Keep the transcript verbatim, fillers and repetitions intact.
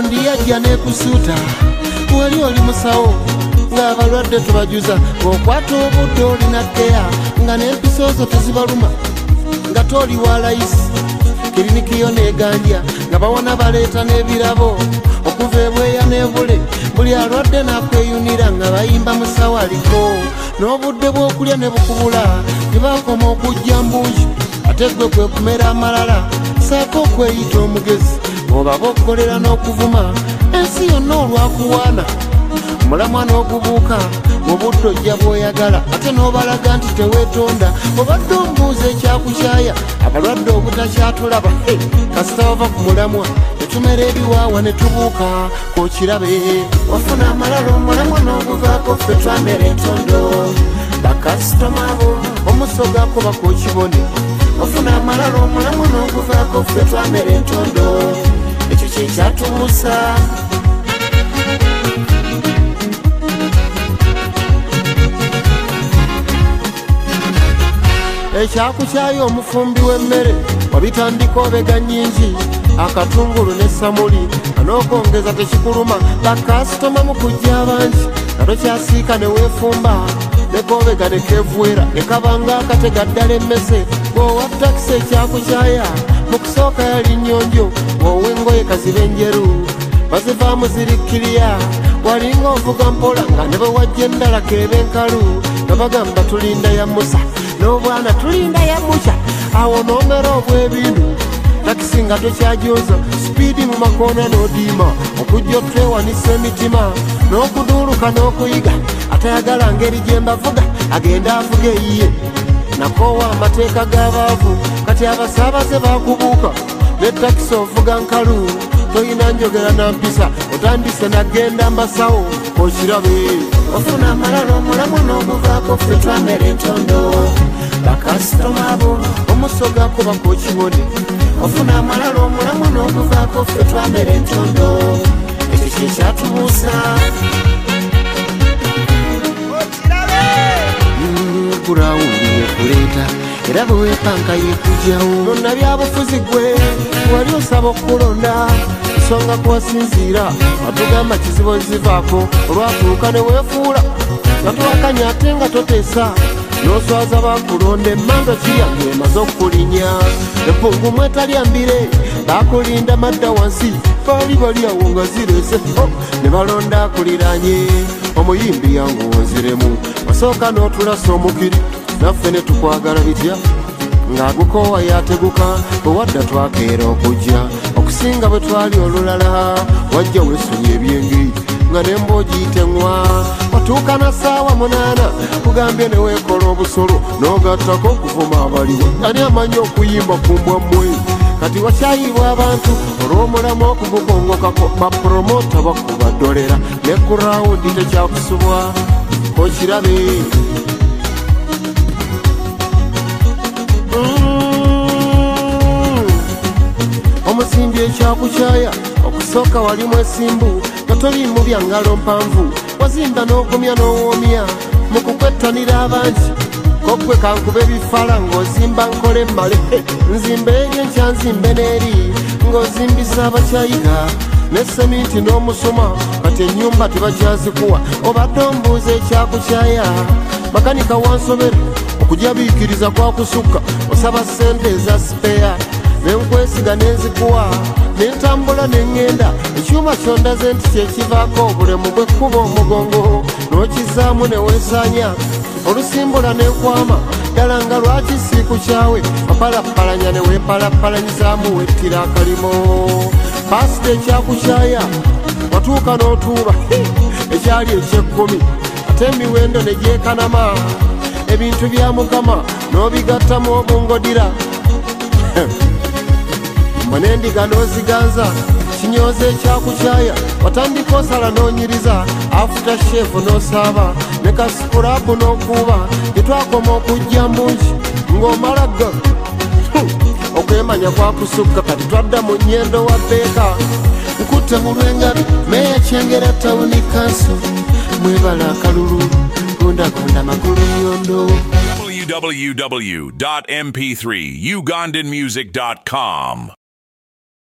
Bandi yajja ne kusuuta wali oli musawo ng'abalwadde tubajuza ng'okwata obudde olina tteya nga n'empiso zo tezibaluma nga toli wa layisi kiriniki yo neganja nga bawona baleeta n'ebirabo okuva ebweya n'ebule buli alwadde n'akweyunira nga bayimba musawo aliko n'obudde bw'okulya ne bukubula tebakoma okujja mbungi ate gwe kwe kumera amalala saako okweyita omugezi oba bokkolera n'okuvuma ensi yonna olwakuwaana mulamwa n'okubuuka mu budde ojja bw'oyagala ate n'obalaga nti teweetonda obadde ombuuza ekyakukyaya abalwadde obutakyatulaba kasita bava ku mulamwa netumera ebiwaawa ne tubuuka kokirabe wafuna amalala omulamwa n'oguvaako ffe twamera entondo bakasitoma bo omusogako bakokibone wafuna amalala omulamwa n'oguvaako ffe twamera entondo ekyo kyekyatubuusa ekyakukyayo omufumbi w'emmere wabitandika obega nnyingi akatungulu ne samuli anookongeza tekikuluma bakasitoma mu kujja abangi nga tokyasiika ne weefumba ne koobega ne keevuwera ne kabanga akatega ddala emmese bw'owa takisi ekyakukyaya mu kusooka yali nnyonjo bw'ow'engoye kazibe enjeru bazivaamu zirikkiriya walinga ovuga mpola nga ne bwe wajja endala keeba enkalu nga bagamba tulinda ya musa n'obwana tulinda ya muca awo n'omera obw'ebintu takisi nga tokyajoza sipiidi mu makoona n'odiima okujja otwewanisa emitima n'okuduuluka n'okuyiga atayagala ngeri gye mbavuga agenda avuga eyiye nakoowa amateeka g'abaavu kati abasaabaze baakubuuka ne takisi ovuga nkalu toyina njogera na mpisa otandise nagenda mbasawo okirabe ofuna amalala omulamu n'oguvaako ffe twamera entondo bakasitoma bo omusogako bakokibone ofuna amalala omulamu n'oguvaako ffe twamera entondo ekyo kyekyatubuusa kurawundi yekuleeta era bwe weepanka yekujjawo nonna byabufuzi gwe wali osaba okulonda nsonga kuwasinziira atugamba kizibu ezivaako olwatuuka ne weefuula nga tuwakanya ate nga toteesa n'oswaza bakulonda emmanga kiyange emaze okulinya empungumu etalyambire bakulinda madda wansi baali bali awo nga zirese ne balonda akuliranye omuyimbi yange wonziremu wasooka n'otulasa omukiri naffe ne tukwagala bitya ng'agukoowa yateguka bwe wadda twakeera okujja okusinga bwe twali olulala wajja weesonye ebyengi nga n'emboogi teŋwa watuuka na ssaawa munaana kugambye ne weekola obusolo n'ogattako okuvuma abaliwo ani amanyi okuyimba ku mbwammwe kati wakyayibwa abantu olw'omulamu okugukongokako bapromota bakuba ddolera ne ku rawundi tekyakusubwa okirabe omusimbi ekyakukyaya okusooka walimu esimbu nga toliimu bya ngalo mpanvu wazimba n'ogumya n'owoomya mu kukwettanira abangi kokwe kankube ebifala ng'ozimba nkole mmale nzimba eri enkya nzimbe n'eri ng'ozimbisa abakyayiga ne seminti n'omusoma kati ennyumba tebakyazikuwa obadde ombuuza ekyakukyaya makanika wansobera okujabiikiriza kwakusukka osaba ssente eza sipeya nenkwesiga nenzikuwa nentambula neŋŋenda ekyuma kyondaze nti kyekivaako obulemu bwekkuba omugongo n'okizaamu neweesanya olusimbula nenkwama ddala nga lwaki siikukyawe wapalapalanya neweepalapalanyizaamu wettira akalimo paasita ekyakukyaya watuuka n'otuuba ekyali ekyekkumi ate emiwendo ne gyekanama ebintu bya mukama n'obigattamu obungodira mwenendiga n'oziganza kinyoza ekyakukyaya watandika osala n'onyiriza afuta shefu n'osaaba ne kasikulapu n'okuuba getwakoma okujja mbungi ng'omalaga okwemanya kwakusukka kati twadda mu nnyendo wa beeka nkutte mu lwengabi meya kyengera tawuni kanso mwebala akalulu gondagonda makulu yondo w w w dot m p three ugandan music dot com